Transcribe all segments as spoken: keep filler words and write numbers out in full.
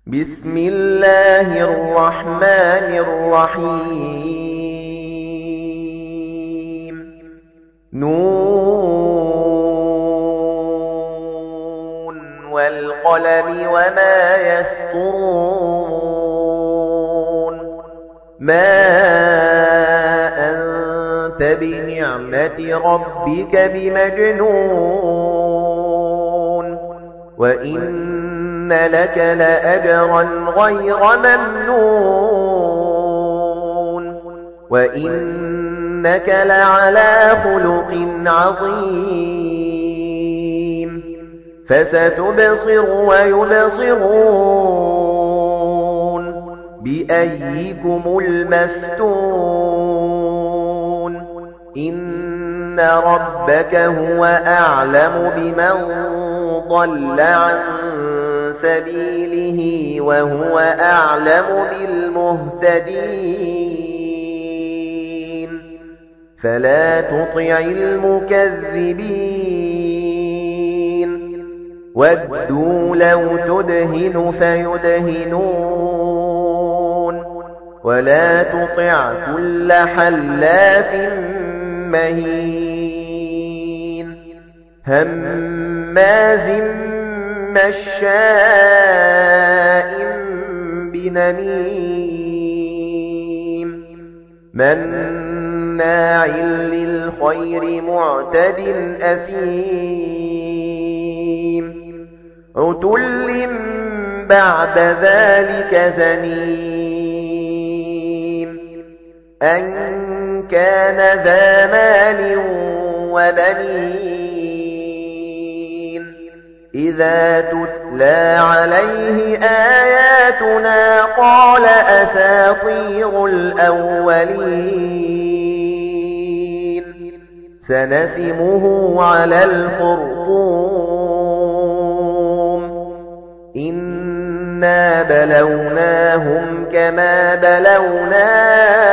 بسم الله الرحمن الرحيم نون والقلم وما يسطرون ما أنت بنعمة ربك بمجنون وإن لك لأجرا غير ممنون وإنك لعلى خلق عظيم فستبصر ويبصرون بأيكم المفتون إن ربك هو أعلم بمن ضل عن سبيله وهو أعلم بالمهتدين فلا تطع المكذبين ودوا لو تدهن فيدهنون ولا تطع كل حلاف مهين هماز مشاء بنميم مناع للخير معتد أثيم عتل بعد ذلك زنيم أن كان ذا مال وبنين إذا تتلى عليه آياتنا قال أساطير الأولين سنسمه على الخرطوم إنا بلوناهم كما بلونا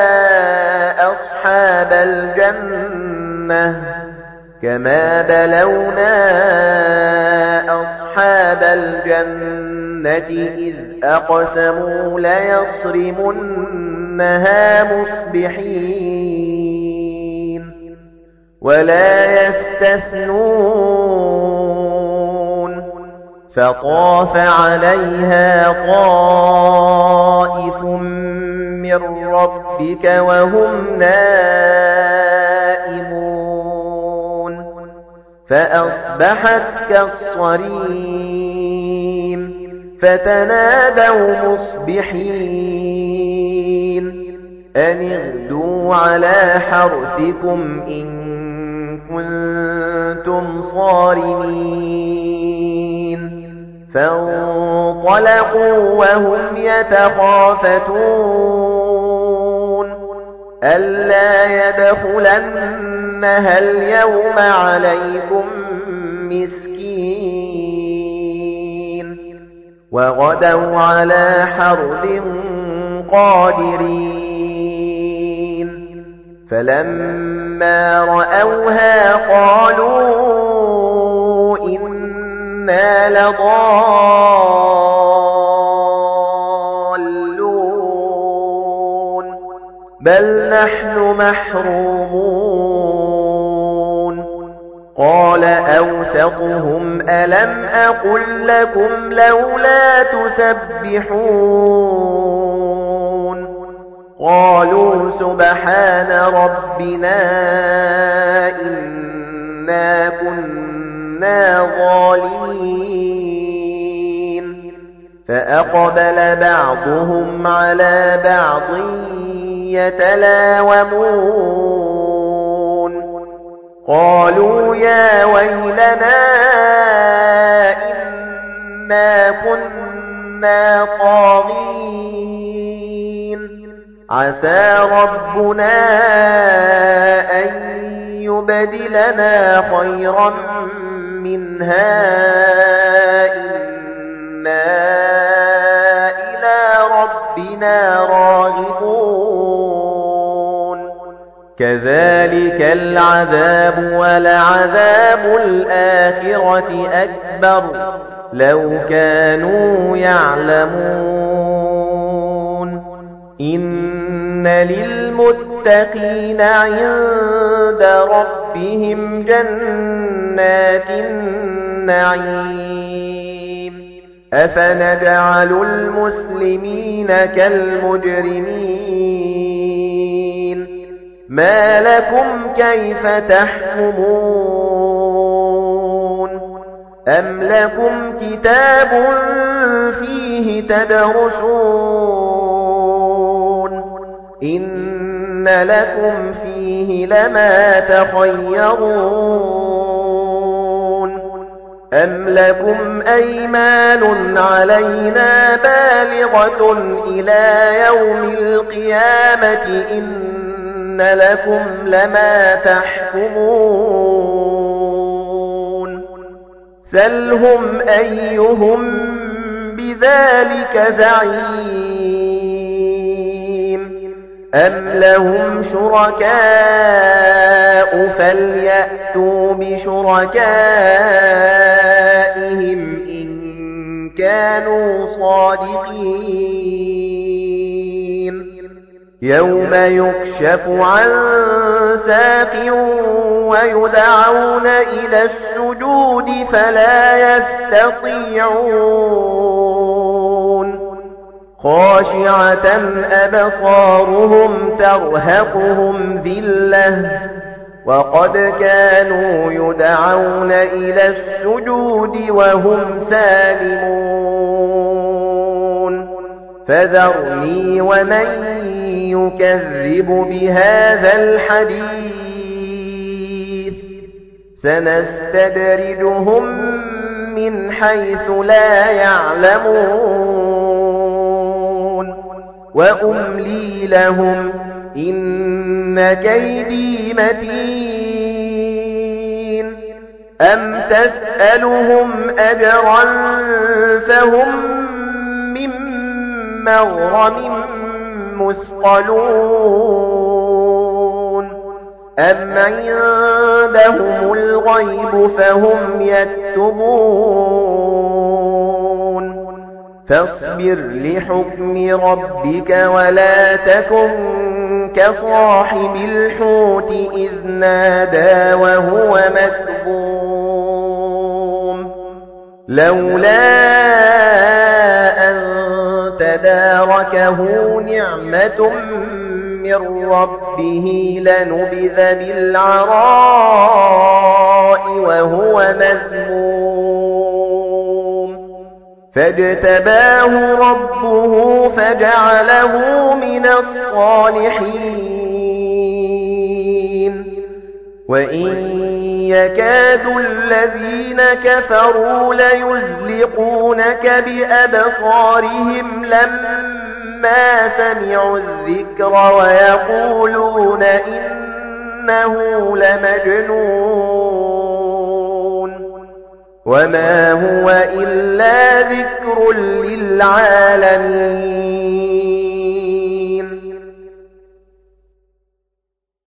أصحاب الجنة كما بلونا أصحاب الجنة إذ أقسموا ليصرمنها مصبحين ولا يستثنون فطاف عليها طائف من ربك وهم نائمون فأصبحت كالصريم فتنادوا مصبحين أن اغدوا على حرثكم إن كنتم صارمين فانطلقوا وهم يتخافتون ألا يدخلنها اليوم عليكم مسكين وغدوا على حرد قادرين فلما رأوها قالوا إنا لضالون بل نحن محرومون قال أوسطهم ألم أقل لكم لولا تسبحون قالوا سبحان ربنا إنا كنا ظالمين فأقبل بعضهم على بعض يتلاومون قالوا يا ويلنا إنا كنا طاغين عسى ربنا أن يبدلنا خيرا منها إنا إلى ربنا راغبون كذلك العذاب ولعذاب الآخرة أكبر لَوْ كَانُوا يَعْلَمُونَ إِنَّ لِلْمُتَّقِينَ عِندَ رَبِّهِمْ جَنَّاتِ النَّعِيمِ أَفَنَجْعَلُ الْمُسْلِمِينَ كَالْمُجْرِمِينَ مَا لَكُمْ كَيْفَ تَحْكُمُونَ أَمْ لَكُمْ كِتَابٌ فِيهِ تَدْرُسُونَ إِنَّ لَكُمْ فِيهِ لَمَا تَخَيَّرُونَ أَمْ لَكُمْ أَيْمَانٌ عَلَيْنَا بَالِغَةٌ إِلَى يَوْمِ الْقِيَامَةِ إِنَّ لَكُمْ لَمَا تَحْكُمُونَ سَلْهُمْ أَيُّهُمْ بِذَلِكَ زَعِيمٌ أَمْ لَهُمْ شُرَكَاءُ فَلْيَأْتُوا بِشُرَكَائِهِمْ إِن كَانُوا صَادِقِينَ يَوْمَ يُكْشَفُ عَن سَاقٍ وَيُدْعَوْنَ إِلَى السُّجُودِ فَلَا يَسْتَطِيعُونَ خَاشِعَةً أَبْصَارُهُمْ تَرْهَقُهُمْ ذِلَّةٌ وَقَدْ كَانُوا يُدْعَوْنَ إِلَى السُّجُودِ وَهُمْ سَالِمُونَ فَذَرْنِي وَمَن يُكَذِّبُ بِهَذَا الْحَدِيثِ سَنَسْتَدْرِجُهُم مِّنْ حَيْثُ لَا يَعْلَمُونَ وَأُمْلِي لَهُمْ إِنَّ كَيْدِي مَتِينٌ أَمْ تَسْأَلُهُمْ أَجْرًا فَهُمْ مِنْ مَغْرَمٍ مُثْقَلُونَ أَمْ عِندَهُمُ الْغَيْبُ فَهُمْ يَكْتُبُونَ فَاصْبِرْ لِحُكْمِ رَبِّكَ وَلَا تَكُنْ كَصَاحِبِ الْحُوتِ إِذْ نَادَى وَهُوَ مَكْظُومٌ لَوْلَا أَن تَدَارَكَهُ نِعْمَةٌ مِّن رَّبِّهِ لَنُبِذَ بِالْعَرَاءِ وَهُوَ مَذْمُومٌ فَاجْتَبَاهُ رَبُّهُ فَجَعَلَهُ مِنَ الصَّالِحِينَ وَإِن يَكَادُ الَّذِينَ كَفَرُوا لَيُزْلِقُونَكَ بِأَبْصَارِهِمْ لَمَّا سَمِعُوا الذِّكْرَ وَيَقُولُونَ إِنَّهُ لَمَجْنُونٌ وَمَا هُوَ إِلَّا ذِكْرٌ لِّلْعَالَمِينَ